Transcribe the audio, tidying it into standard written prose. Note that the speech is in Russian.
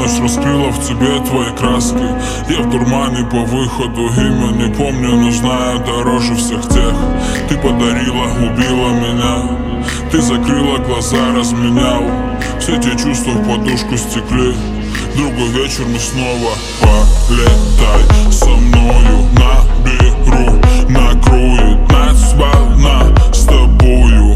Ночь раскрыла в тебе твои краски. Я в дурмане по выходу, имя не помню, но знаю дороже всех тех. Ты подарила, убила меня. Ты закрыла глаза, разменял. Все те чувства в подушку стекли. Другой вечер мы снова полетай со мною. Наберу, накроет нас волна с тобою.